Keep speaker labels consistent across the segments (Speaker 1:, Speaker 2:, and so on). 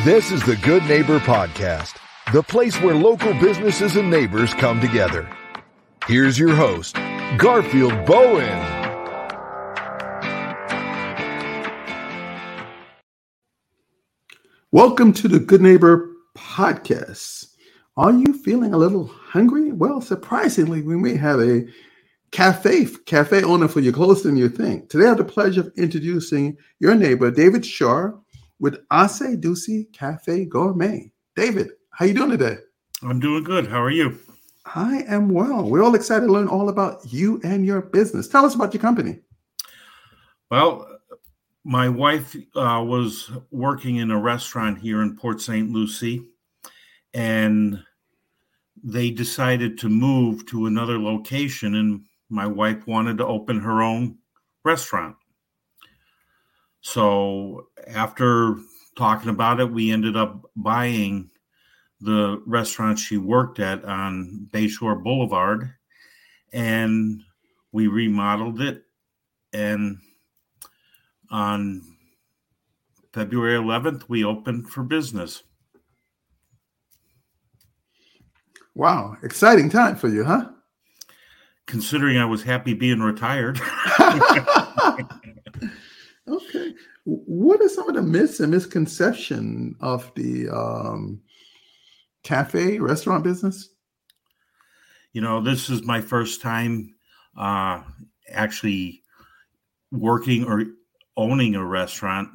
Speaker 1: This is the Good Neighbor Podcast, the place where local businesses and neighbors come together. Here's your host, Garfield Bowen.
Speaker 2: Welcome to the Good Neighbor Podcast. Are you feeling a little hungry? Well, surprisingly, we may have a cafe owner for you closer than you think. Today, I have the pleasure of introducing your neighbor, David Shaw, with Ace Dulce Cafe Gourmet. David, how you doing today?
Speaker 3: I'm doing good. How are you?
Speaker 2: I am well. We're all excited to learn all about you and your business. Tell us about your company.
Speaker 3: Well, my wife was working in a restaurant here in Port St. Lucie, and they decided to move to another location, and my wife wanted to open her own restaurant. So after talking about it, we ended up buying the restaurant she worked at on Bayshore Boulevard, and we remodeled it. And on February 11th, we opened for business.
Speaker 2: Wow, exciting time for you, huh?
Speaker 3: Considering I was happy being retired.
Speaker 2: Okay. What are some of the myths and misconceptions of the cafe restaurant business?
Speaker 3: You know, this is my first time actually working or owning a restaurant.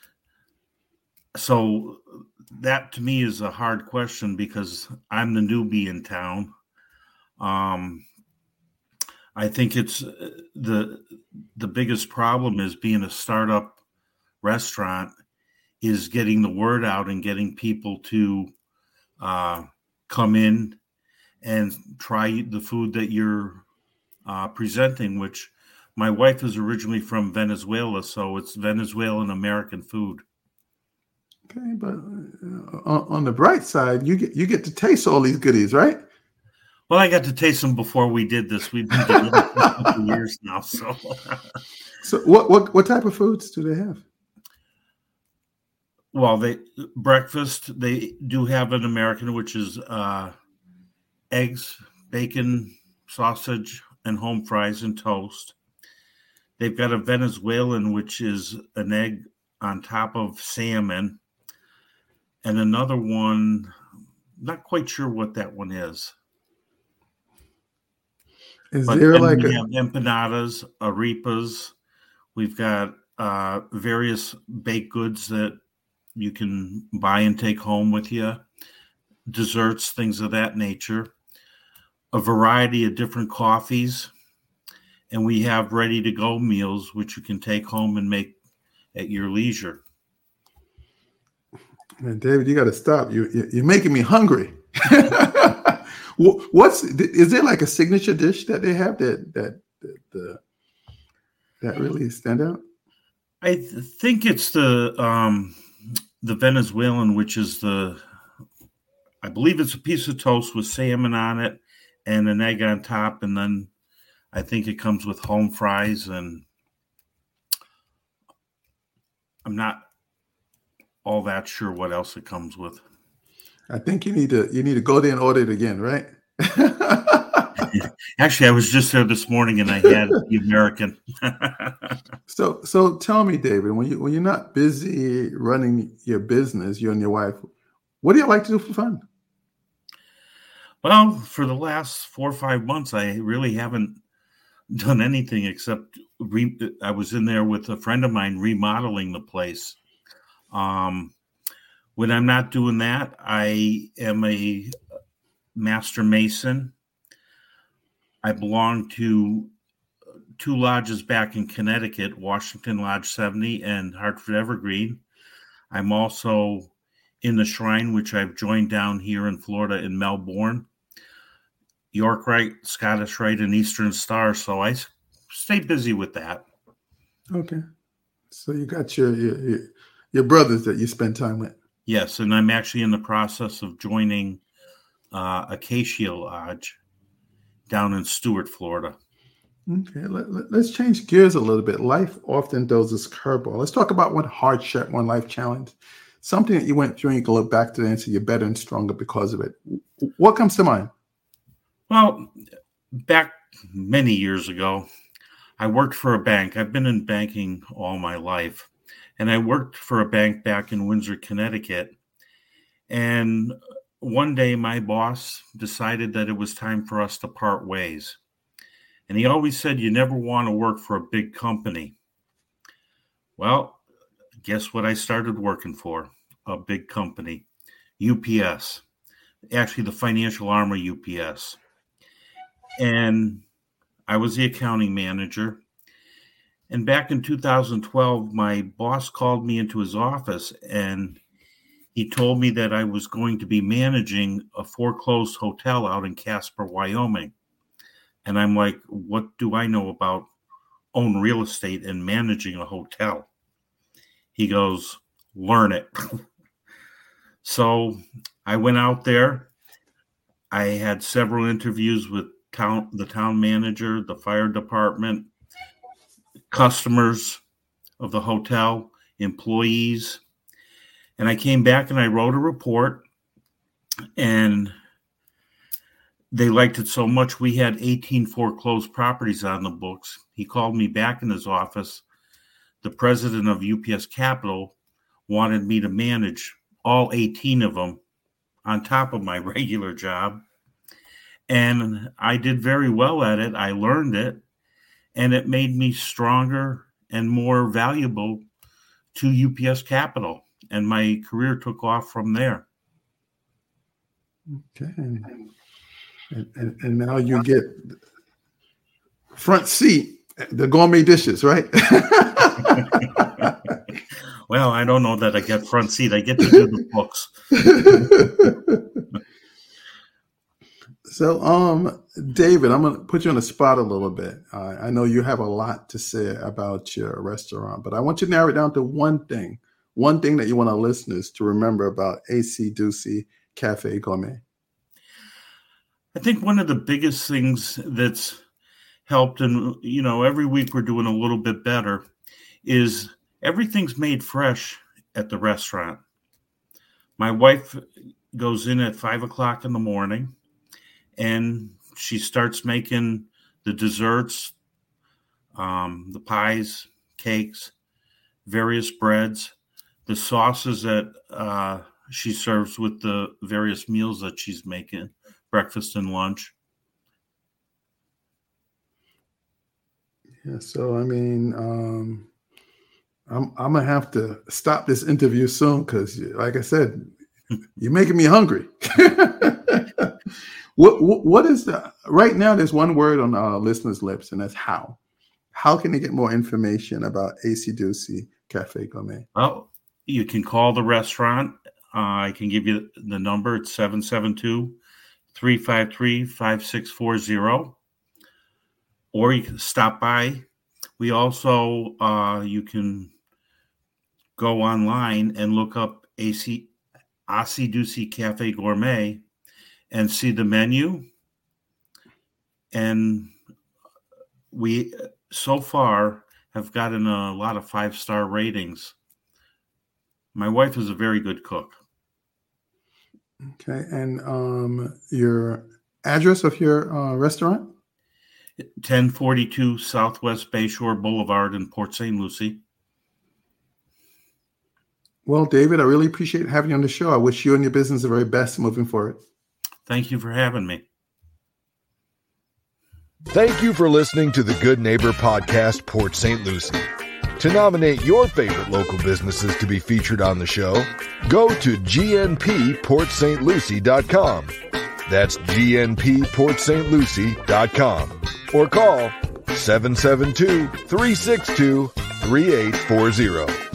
Speaker 3: So that to me is a hard question because I'm the newbie in town. I think it's the biggest problem is being a startup restaurant is getting the word out and getting people to come in and try the food that you're presenting, which my wife is originally from Venezuela, so it's Venezuelan American food.
Speaker 2: Okay, but on the bright side, you get to taste all these goodies, right?
Speaker 3: Well, I got to taste them before we did this. We've been doing it for a couple years now. So
Speaker 2: what type of foods do they have?
Speaker 3: Well, breakfast, they do have an American, which is eggs, bacon, sausage, and home fries and toast. They've got a Venezuelan, which is an egg on top of salmon. And another one, not quite sure what that one is.
Speaker 2: Is there like
Speaker 3: we have empanadas, arepas. We've got various baked goods that you can buy and take home with you, desserts, things of that nature, a variety of different coffees, and we have ready-to-go meals which you can take home and make at your leisure.
Speaker 2: Man, David, you got to stop. You're making me hungry. Is there like a signature dish that they have that really stand out?
Speaker 3: I think it's the Venezuelan, which is I believe it's a piece of toast with salmon on it and an egg on top, and then I think it comes with home fries, and I'm not all that sure what else it comes with.
Speaker 2: I think you need to go there and order it again, right?
Speaker 3: Actually, I was just there this morning and I had the American.
Speaker 2: So tell me, David, when you're not busy running your business, you and your wife, what do you like to do for fun?
Speaker 3: Well, for the last 4 or 5 months, I really haven't done anything except I was in there with a friend of mine remodeling the place. When I'm not doing that, I am a master mason. I belong to 2 lodges back in Connecticut, Washington Lodge 70 and Hartford Evergreen. I'm also in the Shrine, which I've joined down here in Florida in Melbourne, York Rite, Scottish Rite, and Eastern Star. So I stay busy with that. Okay.
Speaker 2: So you got your brothers that you spend time with.
Speaker 3: Yes, and I'm actually in the process of joining Acacia Lodge down in Stuart, Florida.
Speaker 2: Okay, let's change gears a little bit. Life often throws us curveball. Let's talk about one hardship, one life challenge something that you went through and you can look back to it and say you're better and stronger because of it. What comes to mind?
Speaker 3: Well, back many years ago, I worked for a bank. I've been in banking all my life. And I worked for a bank back in Windsor, Connecticut. And one day my boss decided that it was time for us to part ways. And he always said, you never want to work for a big company. Well, guess what I started working for? A big company, UPS. Actually, the financial arm of UPS. And I was the accounting manager. And back in 2012, my boss called me into his office and he told me that I was going to be managing a foreclosed hotel out in Casper, Wyoming. And I'm like, what do I know about own real estate and managing a hotel? He goes, learn it. So I went out there. I had several interviews with the town manager, the fire department, customers of the hotel, employees. And I came back and I wrote a report, and they liked it so much. We had 18 foreclosed properties on the books. He called me back in his office. The president of UPS Capital wanted me to manage all 18 of them on top of my regular job. And I did very well at it. I learned it, and it made me stronger and more valuable to UPS Capital. And my career took off from there.
Speaker 2: Okay. And now you get front seat, the gourmet dishes, right?
Speaker 3: Well, I don't know that I get front seat. I get to do the books.
Speaker 2: So, David, I'm going to put you on the spot a little bit. I know you have a lot to say about your restaurant, but I want you to narrow it down to one thing that you want our listeners to remember about AC Ducey Cafe Gourmet.
Speaker 3: I think one of the biggest things that's helped, and, every week we're doing a little bit better, is everything's made fresh at the restaurant. My wife goes in at 5:00 in the morning, and she starts making the desserts, the pies, cakes, various breads, the sauces that she serves with the various meals that she's making, breakfast and lunch.
Speaker 2: Yeah, so I'm gonna have to stop this interview soon because, like I said, you're making me hungry. What is right now? There's one word on our listeners' lips, and that's how. How can they get more information about AC Ducey Cafe Gourmet?
Speaker 3: Well, you can call the restaurant. I can give you the number. It's 772-353-5640. Or you can stop by. We also, you can go online and look up AC Ducey Cafe Gourmet and see the menu. And we, so far, have gotten a lot of 5-star ratings. My wife is a very good cook.
Speaker 2: Okay. And your address of your restaurant?
Speaker 3: 1042 Southwest Bayshore Boulevard in Port St. Lucie.
Speaker 2: Well, David, I really appreciate having you on the show. I wish you and your business the very best moving forward.
Speaker 3: Thank you for having me.
Speaker 1: Thank you for listening to the Good Neighbor Podcast, Port St. Lucie. To nominate your favorite local businesses to be featured on the show, go to gnpportstlucie.com. That's gnpportstlucie.com. Or call 772-362-3840.